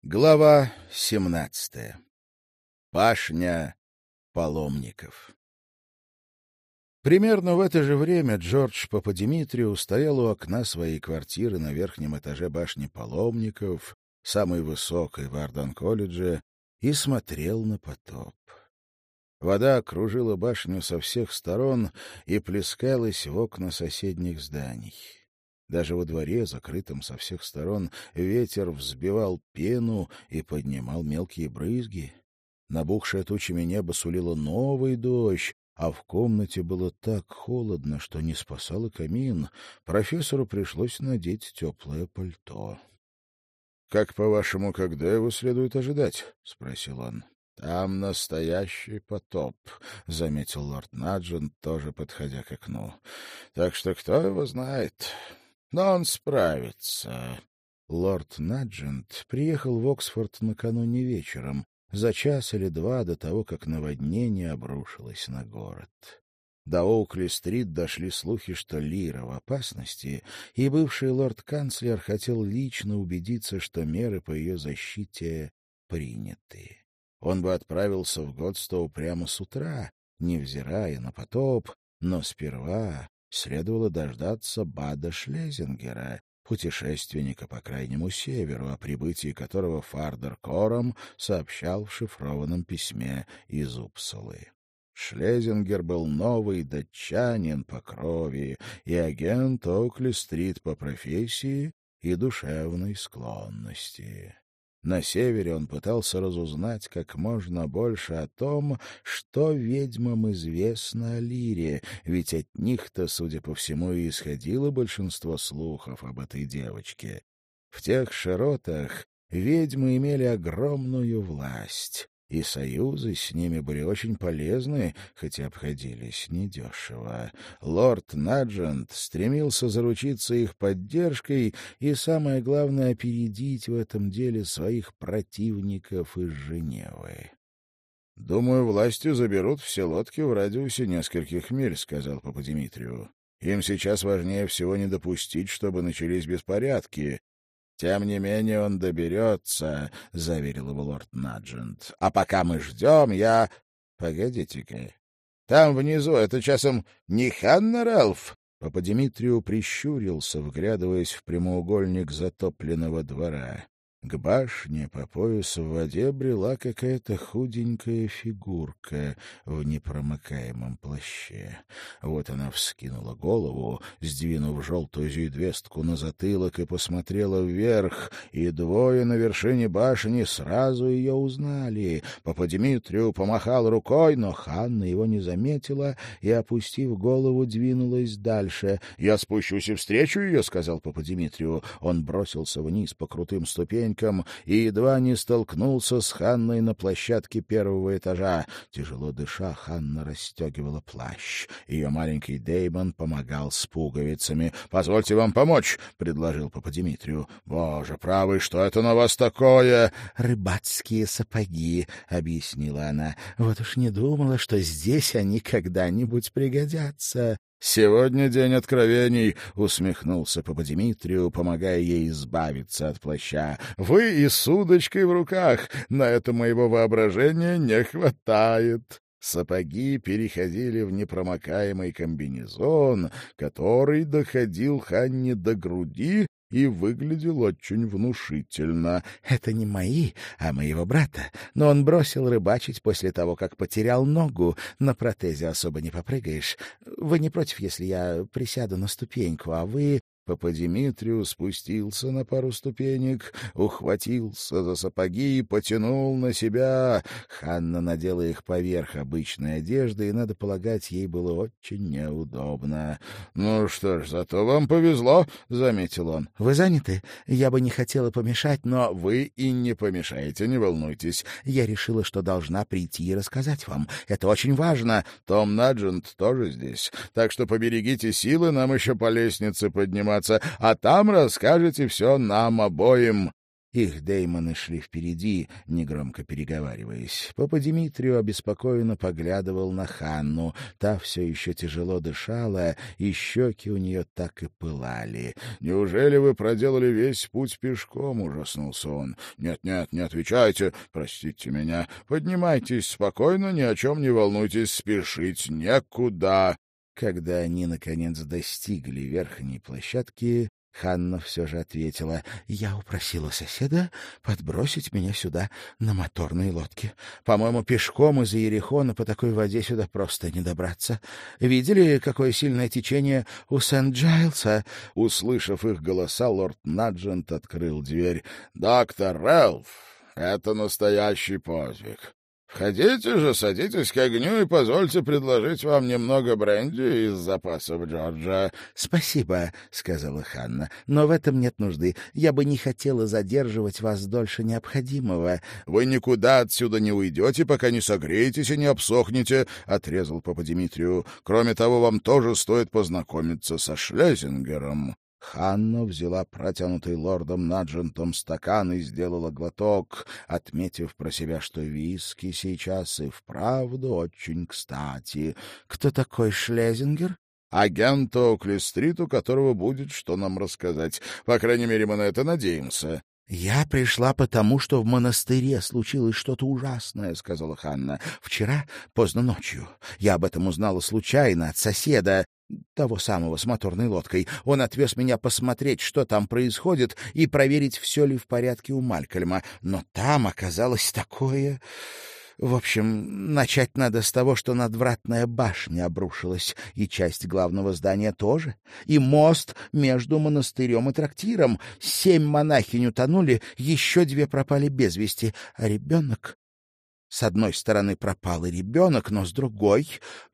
Глава 17. Башня паломников. Примерно в это же время Джордж Пападимитрию стоял у окна своей квартиры на верхнем этаже башни паломников, самой высокой в Арден-колледже, и смотрел на потоп. Вода окружила башню со всех сторон и плескалась в окна соседних зданий. Даже во дворе, закрытом со всех сторон, ветер взбивал пену и поднимал мелкие брызги. Набухшее тучами небо сулило новый дождь, а в комнате было так холодно, что не спасал и камин. Профессору пришлось надеть теплое пальто. — Как, по-вашему, когда его следует ожидать? — спросил он. — Там настоящий потоп, — заметил лорд Наджент, тоже подходя к окну. — Так что кто его знает... Но он справится. Лорд Наджент приехал в Оксфорд накануне вечером, за час или два до того, как наводнение обрушилось на город. До Оукли-стрит дошли слухи, что Лира в опасности, и бывший лорд-канцлер хотел лично убедиться, что меры по ее защите приняты. Он бы отправился в Годстоу прямо с утра, невзирая на потоп, но сперва следовало дождаться Бада Шлезингера, путешественника по Крайнему Северу, о прибытии которого Фардер Кором сообщал в шифрованном письме из Упсалы. Шлезингер был новый датчанин по крови и агент Окли-стрит по профессии и душевной склонности. На севере он пытался разузнать как можно больше о том, что ведьмам известно о Лире, ведь от них-то, судя по всему, и исходило большинство слухов об этой девочке. В тех широтах ведьмы имели огромную власть, и союзы с ними были очень полезны, хотя обходились недешево. Лорд Наджент стремился заручиться их поддержкой и, самое главное, опередить в этом деле своих противников из Женевы. — Думаю, власти заберут все лодки в радиусе нескольких миль, — сказал Пападимитрию. — Им сейчас важнее всего не допустить, чтобы начались беспорядки. — Тем не менее он доберется, — заверил его лорд Наджент. — А пока мы ждем, я... Погодите-ка. Там внизу это часом не Ханна Ралф? Пападимитрию прищурился, вглядываясь в прямоугольник затопленного двора. К башне по пояс в воде брела какая-то худенькая фигурка в непромокаемом плаще. Вот она вскинула голову, сдвинув желтую зюйдвестку на затылок, и посмотрела вверх, и двое на вершине башни сразу ее узнали. Пападимитрию помахал рукой, но Ханна его не заметила и, опустив голову, двинулась дальше. — Я спущусь и встречу ее, — сказал Пападимитрию. Он бросился вниз по крутым ступенькам и едва не столкнулся с Ханной на площадке первого этажа. Тяжело дыша, Ханна расстегивала плащ. Ее маленький Деймон помогал с пуговицами. — Позвольте вам помочь, — предложил Пападимитрию. — Боже правый, что это на вас такое? — Рыбацкие сапоги, — объяснила она. — Вот уж не думала, что здесь они когда-нибудь пригодятся. — Сегодня день откровений, — усмехнулся Пападимитрию, помогая ей избавиться от плаща. — Вы и с удочкой в руках. На это моего воображения не хватает. Сапоги переходили в непромокаемый комбинезон, который доходил Ханне до груди и выглядел очень внушительно. — Это не мои, а моего брата, но он бросил рыбачить после того, как потерял ногу. На протезе особо не попрыгаешь. Вы не против, если я присяду на ступеньку, а вы... Пападимитрию спустился на пару ступенек, ухватился за сапоги и потянул на себя. Ханна надела их поверх обычной одежды, и, надо полагать, ей было очень неудобно. — Ну что ж, зато вам повезло, — заметил он. — Вы заняты? Я бы не хотела помешать, но... — Вы и не помешаете, не волнуйтесь. Я решила, что должна прийти и рассказать вам. Это очень важно. Том Наджент тоже здесь, так что поберегите силы, нам еще по лестнице подниматься, а там расскажете все нам обоим. Их деймоны шли впереди, негромко переговариваясь. Папа Димитрию обеспокоенно поглядывал на Ханну. Та все еще тяжело дышала, и щеки у нее так и пылали. «Неужели вы проделали весь путь пешком?» — ужаснулся он. «Нет, не отвечайте, простите меня. Поднимайтесь спокойно, ни о чем не волнуйтесь, спешить некуда». Когда они, наконец, достигли верхней площадки, Ханна все же ответила: «Я упросила соседа подбросить меня сюда на моторной лодке. По-моему, пешком из Иерихона по такой воде сюда просто не добраться. Видели, какое сильное течение у Сент-Джайлса?» Услышав их голоса, лорд Наджент открыл дверь. «Доктор Рэлф, это настоящий подвиг. Входите же, садитесь к огню и позвольте предложить вам немного бренди из запасов Джорджа». «Спасибо», — сказала Ханна, — «но в этом нет нужды. Я бы не хотела задерживать вас дольше необходимого». «Вы никуда отсюда не уйдете, пока не согреетесь и не обсохнете», — отрезал папа Димитрию. «Кроме того, вам тоже стоит познакомиться со Шлезингером». Ханна взяла протянутый лордом Наджентом стакан и сделала глоток, отметив про себя, что виски сейчас и вправду очень кстати. «Кто такой Шлезингер?» «Агент Оукли-стрит, у которого будет что нам рассказать. По крайней мере, мы на это надеемся». «Я пришла потому, что в монастыре случилось что-то ужасное», — сказала Ханна. «Вчера, поздно ночью, я об этом узнала случайно от соседа, того самого с моторной лодкой. Он отвез меня посмотреть, что там происходит, и проверить, все ли в порядке у Малькольма. Но там оказалось такое... В общем, начать надо с того, что надвратная башня обрушилась, и часть главного здания тоже, и мост между монастырем и трактиром. 7 монахинь утонули, еще 2 пропали без вести, а ребенок... С одной стороны пропал и ребенок, но с другой...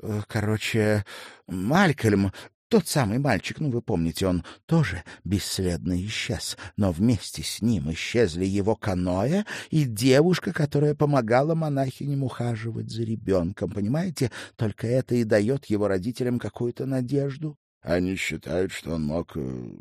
Короче, Малькольм, тот самый мальчик, вы помните, он тоже бесследно исчез, но вместе с ним исчезли его каноэ и девушка, которая помогала монахиням ухаживать за ребенком, понимаете? Только это и дает его родителям какую-то надежду. Они считают, что он мог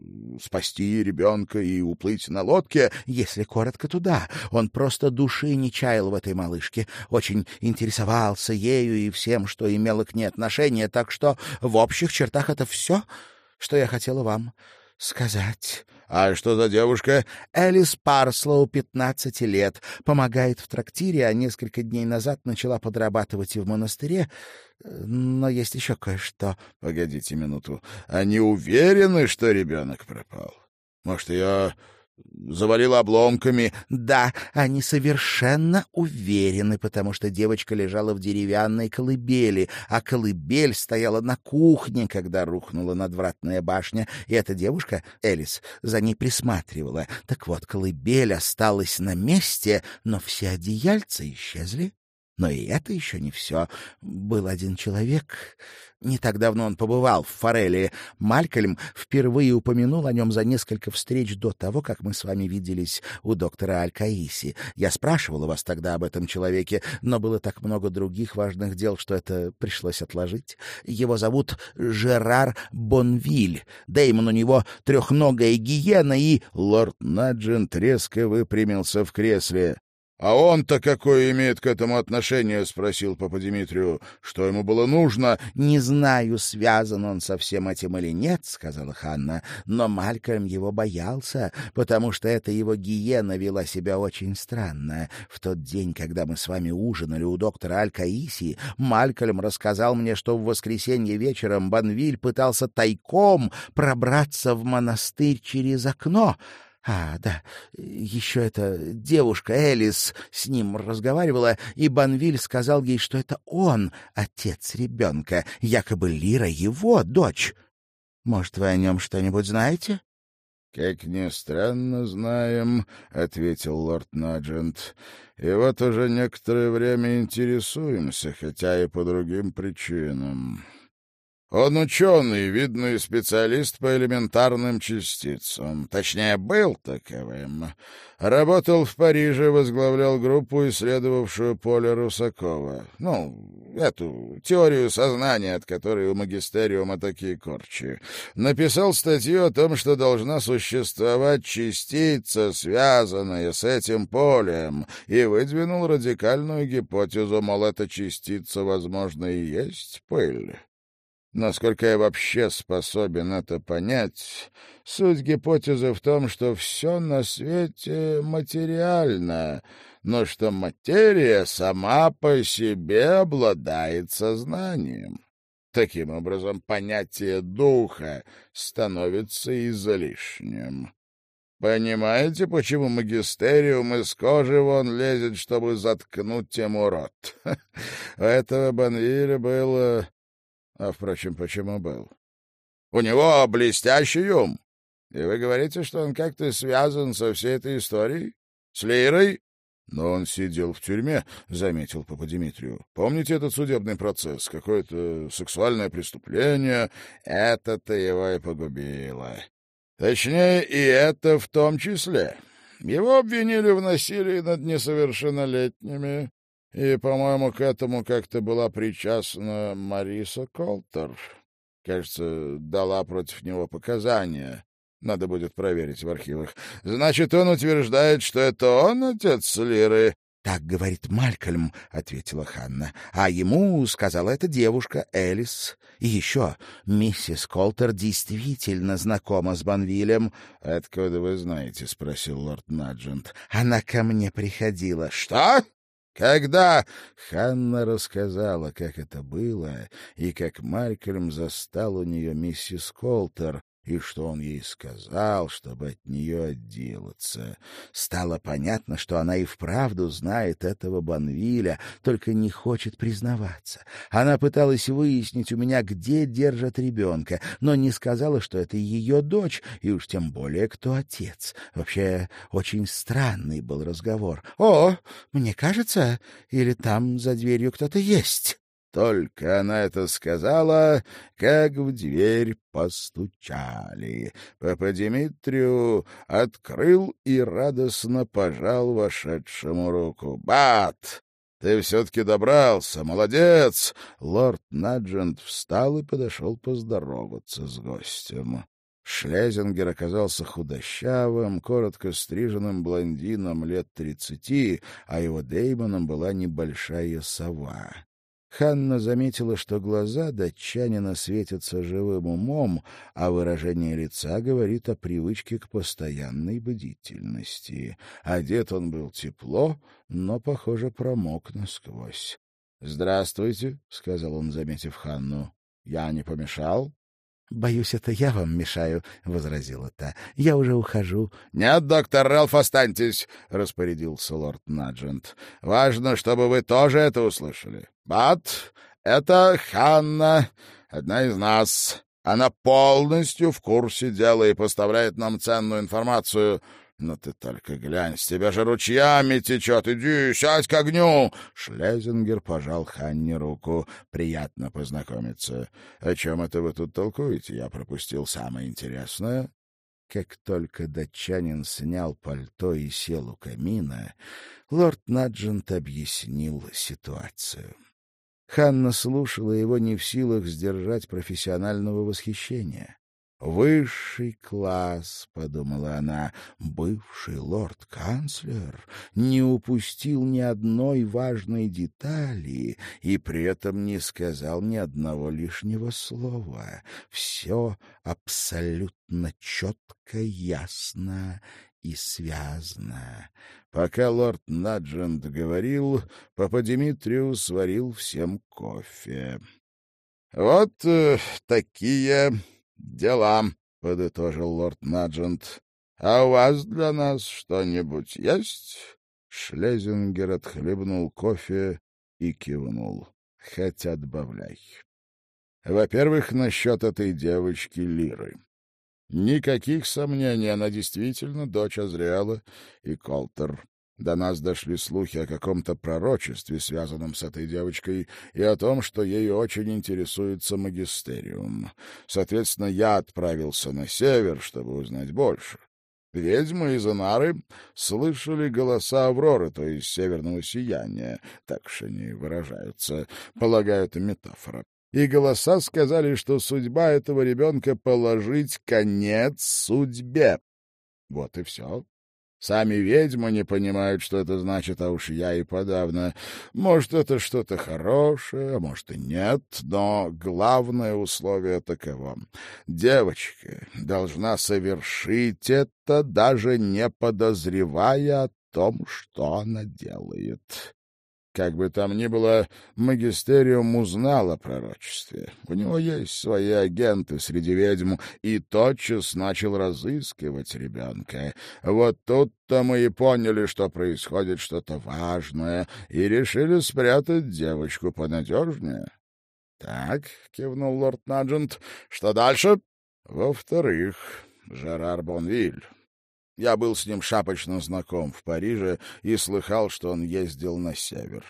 спасти ребенка и уплыть на лодке. Если коротко, туда. Он просто души не чаял в этой малышке, очень интересовался ею и всем, что имело к ней отношение, так что в общих чертах это все, что я хотела вам сказать». «А что за девушка?» «Элис Парслоу, 15 лет. Помогает в трактире, а несколько дней назад начала подрабатывать и в монастыре. Но есть еще кое-что». «Погодите минуту. Они уверены, что ребенок пропал? Может, ее завалило обломками?» «Да, они совершенно уверены, потому что девочка лежала в деревянной колыбели, а колыбель стояла на кухне, когда рухнула надвратная башня, и эта девушка, Элис, за ней присматривала. Так вот, колыбель осталась на месте, но все одеяльца исчезли. Но и это еще не все. Был один человек... Не так давно он побывал в Форелии. Малькольм впервые упомянул о нем за несколько встреч до того, как мы с вами виделись у доктора Аль-Каиси. Я спрашивала вас тогда об этом человеке, но было так много других важных дел, что это пришлось отложить. Его зовут Жерар Бонвиль. Деймон у него трехногая гиена и...» Лорд Наджент резко выпрямился в кресле. «А он-то какое имеет к этому отношение?» — спросил папа Димитрию. «Что ему было нужно?» «Не знаю, связан он со всем этим или нет», — сказала Ханна, «но Малькольм его боялся, потому что эта его гиена вела себя очень странно. В тот день, когда мы с вами ужинали у доктора Аль-Каиси, Малькольм рассказал мне, что в воскресенье вечером Бонвиль пытался тайком пробраться в монастырь через окно». Да, еще эта девушка Элис с ним разговаривала, и Бонвиль сказал ей, что это он, отец ребенка, якобы Лира его дочь. Может, вы о нем что-нибудь знаете?» «Как ни странно, знаем», — ответил лорд Наджент. «И вот уже некоторое время интересуемся, хотя и по другим причинам. Он ученый, видный специалист по элементарным частицам. Точнее, был таковым. Работал в Париже, возглавлял группу, исследовавшую поле Русакова. Эту теорию сознания, от которой у магистериума такие корчи. Написал статью о том, что должна существовать частица, связанная с этим полем, и выдвинул радикальную гипотезу, мол, эта частица, возможно, и есть пыль. Насколько я вообще способен это понять, суть гипотезы в том, что все на свете материально, но что материя сама по себе обладает сознанием. Таким образом, понятие духа становится излишним. Понимаете, почему магистериум из кожи вон лезет, чтобы заткнуть ему рот? У этого Бонвиля было... впрочем, почему был? У него блестящий ум. И вы говорите, что он как-то связан со всей этой историей? С Лирой? Но он сидел в тюрьме, — заметил Папа Димитрию. Помните этот судебный процесс? Какое-то сексуальное преступление? Это-то его и погубило. Точнее, и это в том числе. Его обвинили в насилии над несовершеннолетними. И, по-моему, к этому как-то была причастна Мариса Колтер. Кажется, дала против него показания. Надо будет проверить в архивах. Значит, он утверждает, что это он отец Лиры. — Так говорит Малькольм, — ответила Ханна. — А ему сказала эта девушка, Элис. И еще, миссис Колтер действительно знакома с Бонвилем. — Откуда вы знаете? — спросил лорд Наджент. — Она ко мне приходила. — Что? Когда Ханна рассказала, как это было, и как Малькольм застал у нее миссис Колтер, и что он ей сказал, чтобы от нее отделаться. Стало понятно, что она и вправду знает этого Бонвиля, только не хочет признаваться. Она пыталась выяснить у меня, где держат ребенка, но не сказала, что это ее дочь, и уж тем более, кто отец. Вообще, очень странный был разговор. «О, мне кажется, или там за дверью кто-то есть?» Только она это сказала, как в дверь постучали. Папа Димитрию открыл и радостно пожал вошедшему руку. «Бат, ты все-таки добрался, молодец!» Лорд Наджент встал и подошел поздороваться с гостем. Шлезингер оказался худощавым, коротко стриженным блондином лет 30, а его деймоном была небольшая сова. Ханна заметила, что глаза датчанина светятся живым умом, а выражение лица говорит о привычке к постоянной бдительности. Одет он был тепло, но, похоже, промок насквозь. — Здравствуйте, — сказал он, заметив Ханну. — Я не помешал? — Боюсь, это я вам мешаю, — возразила та. — Я уже ухожу. — Нет, доктор Рэлф, останьтесь, — распорядился лорд Наджент. — Важно, чтобы вы тоже это услышали. Бат, это Ханна, одна из нас. Она полностью в курсе дела и поставляет нам ценную информацию. Но ты только глянь, с тебя же ручьями течет. Иди, сядь к огню. Шлезингер пожал Ханне руку. Приятно познакомиться. О чем это вы тут толкуете? Я пропустил самое интересное. Как только датчанин снял пальто и сел у камина, лорд Наджент объяснил ситуацию. Ханна слушала его, не в силах сдержать профессионального восхищения. «Высший класс», — подумала она, — «бывший лорд-канцлер не упустил ни одной важной детали и при этом не сказал ни одного лишнего слова. Все абсолютно четко, ясно и связано». Пока лорд Наджент говорил, папа Димитрию сварил всем кофе. «Вот такие дела», — подытожил лорд Наджент. «А у вас для нас что-нибудь есть?» Шлезингер отхлебнул кофе и кивнул. «Хотя добавляй. Во-первых, насчет этой девочки Лиры. Никаких сомнений, она действительно дочь Азриэла и Колтер. До нас дошли слухи о каком-то пророчестве, связанном с этой девочкой, и о том, что ею очень интересуется магистериум. Соответственно, я отправился на север, чтобы узнать больше. Ведьмы из Инары слышали голоса Авроры, то есть северного сияния, так уж они выражаются, полагаю, это метафора. И голоса сказали, что судьба этого ребенка — положить конец судьбе. Вот и все. Сами ведьмы не понимают, что это значит, а уж я и подавно. Может, это что-то хорошее, а может и нет, но главное условие таково. Девочка должна совершить это, даже не подозревая о том, что она делает. Как бы там ни было, магистериум узнал о пророчестве. У него есть свои агенты среди ведьм, и тотчас начал разыскивать ребенка. Вот тут-то мы и поняли, что происходит что-то важное, и решили спрятать девочку понадежнее. — Так, — кивнул лорд Наджент, — что дальше? — Во-вторых, Жерар Бонвиль. Я был с ним шапочно знаком в Париже и слыхал, что он ездил на север.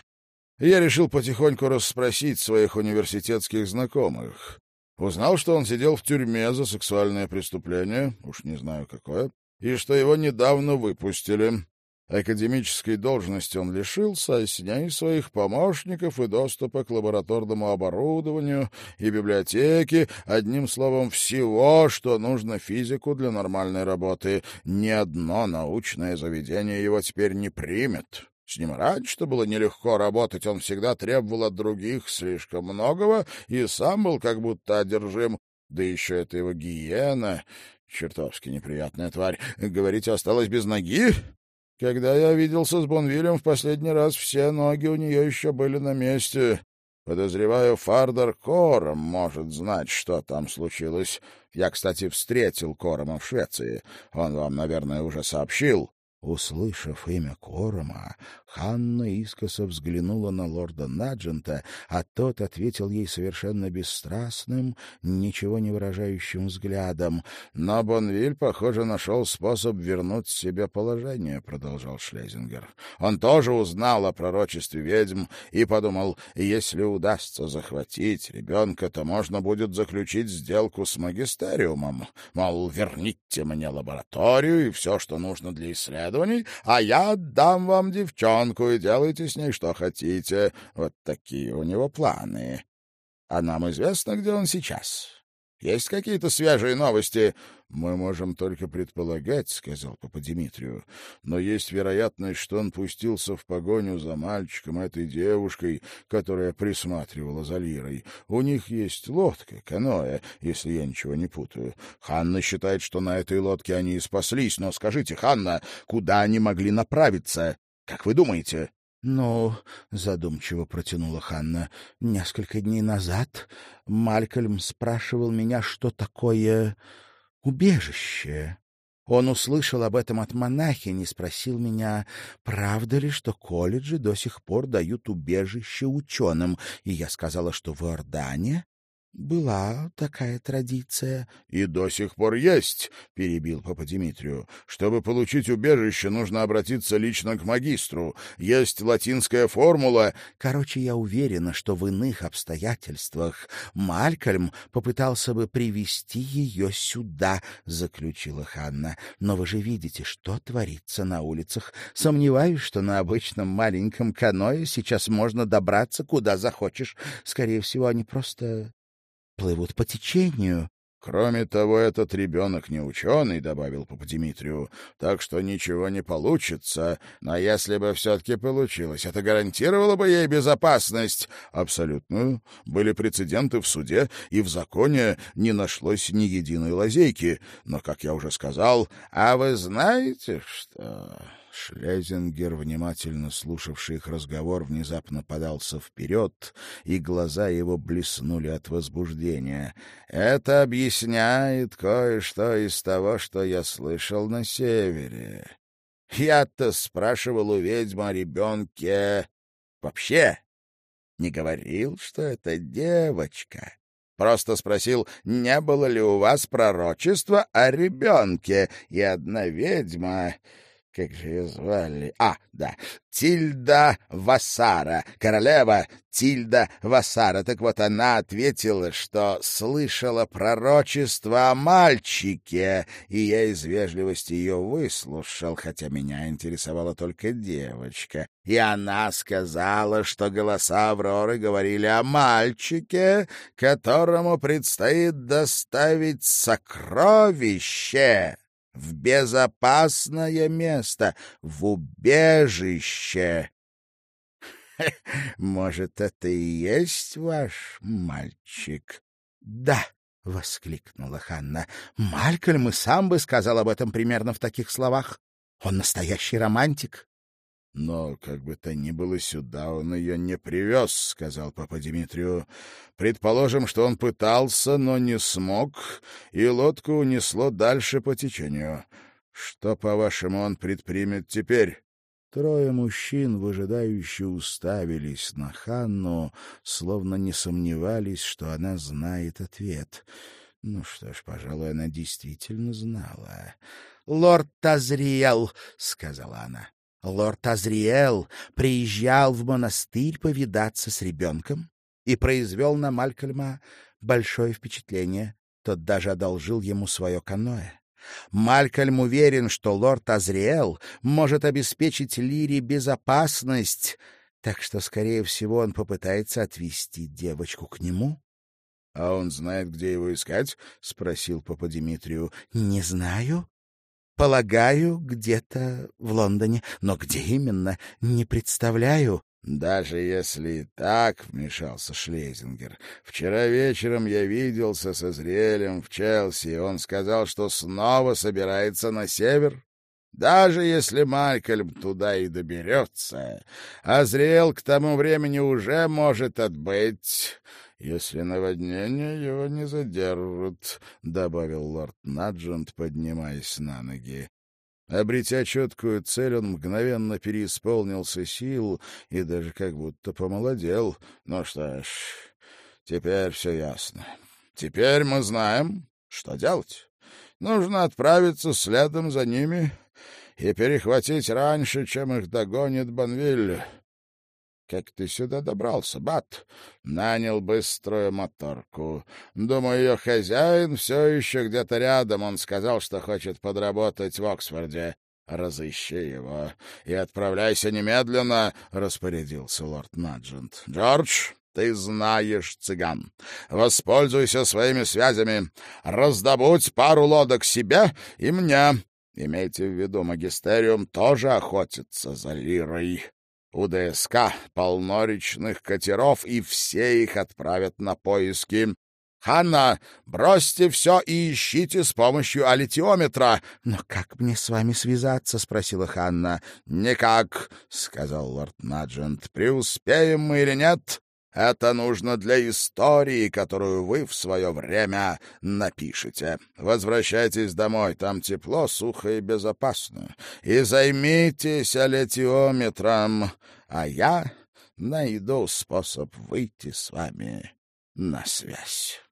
Я решил потихоньку расспросить своих университетских знакомых. Узнал, что он сидел в тюрьме за сексуальное преступление, уж не знаю какое, и что его недавно выпустили. Академической должности он лишился, а с ней своих помощников и доступа к лабораторному оборудованию и библиотеке, одним словом, всего, что нужно физику для нормальной работы. Ни одно научное заведение его теперь не примет. С ним раньше-то было нелегко работать, он всегда требовал от других слишком многого и сам был как будто одержим. Да еще это его гиена, чертовски неприятная тварь. Говорите, осталась без ноги? Когда я виделся с Бонвилем в последний раз, все ноги у нее еще были на месте. Подозреваю, Фардер Кором может знать, что там случилось. Я, кстати, встретил Корома в Швеции. Он вам, наверное, уже сообщил. Услышав имя Корома, Ханна искоса взглянула на лорда Наджента, а тот ответил ей совершенно бесстрастным, ничего не выражающим взглядом. «Но Бонвиль, похоже, нашел способ вернуть себе положение», — продолжал Шлезингер. «Он тоже узнал о пророчестве ведьм и подумал, если удастся захватить ребенка, то можно будет заключить сделку с магистериумом. Мол, верните мне лабораторию и все, что нужно для исследования, а я отдам вам девчонку, и делайте с ней что хотите. Вот такие у него планы. А нам известно, где он сейчас. Есть какие-то свежие новости? — Мы можем только предполагать, — сказал папа Димитрию, — но есть вероятность, что он пустился в погоню за мальчиком, этой девушкой, которая присматривала за Лирой. У них есть лодка, каноэ, если я ничего не путаю. Ханна считает, что на этой лодке они и спаслись. Но скажите, Ханна, куда они могли направиться? Как вы думаете? — Ну, — задумчиво протянула Ханна, — несколько дней назад Малькольм спрашивал меня, что такое убежище. Он услышал об этом от монахини, спросил меня, правда ли, что колледжи до сих пор дают убежище ученым, и я сказала, что в Иордане была такая традиция. — И до сих пор есть, — перебил папа Димитрию. — Чтобы получить убежище, нужно обратиться лично к магистру. Есть латинская формула. Короче, я уверена, что в иных обстоятельствах Малькольм попытался бы привести ее сюда, — заключила Ханна. — Но вы же видите, что творится на улицах. Сомневаюсь, что на обычном маленьком каное сейчас можно добраться куда захочешь. Скорее всего, они просто плывут по течению. — Кроме того, этот ребенок не ученый, — добавил папа Димитрию, — так что ничего не получится. Но если бы все-таки получилось, это гарантировало бы ей безопасность. — Абсолютную. Были прецеденты в суде, и в законе не нашлось ни единой лазейки. Но, как я уже сказал, а вы знаете что... Шлезингер, внимательно слушавший их разговор, внезапно подался вперед, и глаза его блеснули от возбуждения. «Это объясняет кое-что из того, что я слышал на севере. Я-то спрашивал у ведьмы о ребенке. Вообще не говорил, что это девочка. Просто спросил, не было ли у вас пророчества о ребенке, и одна ведьма... Как же ее звали? Да, Тильда Вассара, королева Тильда Вассара. Так вот, она ответила, что слышала пророчество о мальчике, и я из вежливости ее выслушал, хотя меня интересовала только девочка. И она сказала, что голоса Авроры говорили о мальчике, которому предстоит доставить сокровище в безопасное место, в убежище. Может, это и есть ваш мальчик? — Да, — воскликнула Ханна. — Малькольм и сам бы сказал об этом примерно в таких словах. Он настоящий романтик. — Но, как бы то ни было, сюда он ее не привез, — сказал папа Димитрию. — Предположим, что он пытался, но не смог, и лодку унесло дальше по течению. Что, по-вашему, он предпримет теперь? Трое мужчин выжидающе уставились на Ханну, словно не сомневались, что она знает ответ. Ну что ж, пожалуй, она действительно знала. — Лорд Тазриэл, — сказала она. — Лорд Тазриэл приезжал в монастырь повидаться с ребенком и произвел на Малькольма большое впечатление. Тот даже одолжил ему свое каноэ. Малькольм уверен, что лорд Азриэл может обеспечить Лире безопасность, так что, скорее всего, он попытается отвезти девочку к нему. — А он знает, где его искать? — спросил папа Димитрию. — Не знаю. Полагаю, где-то в Лондоне. Но где именно, не представляю. — Даже если и так, — вмешался Шлезингер, — вчера вечером я виделся со Азриэлем в Челси, и он сказал, что снова собирается на север. Даже если Малькольм туда и доберется, Азриэл к тому времени уже может отбыть, если наводнение его не задержит, — добавил лорд Наджент, поднимаясь на ноги. Обретя четкую цель, он мгновенно переисполнился сил и даже как будто помолодел. Ну что ж, теперь все ясно. Теперь мы знаем, что делать. Нужно отправиться следом за ними и перехватить раньше, чем их догонит Бонвиль. Как ты сюда добрался, Бат? Нанял быструю моторку. Думаю, ее хозяин все еще где-то рядом. Он сказал, что хочет подработать в Оксфорде. Разыщи его и отправляйся немедленно, — распорядился лорд Наджент. — Джордж, ты знаешь цыган. Воспользуйся своими связями. Раздобудь пару лодок себе и мне. Имейте в виду, магистериум тоже охотится за Лирой. У ДСК полно речных катеров, и все их отправят на поиски. Ханна, бросьте все и ищите с помощью аллитиометра. — Но как мне с вами связаться? — спросила Ханна. — Никак, — сказал лорд Наджент. — Преуспеем мы или нет, это нужно для истории, которую вы в свое время напишете. Возвращайтесь домой, там тепло, сухо и безопасно. И займитесь аллитиометром, а я найду способ выйти с вами на связь.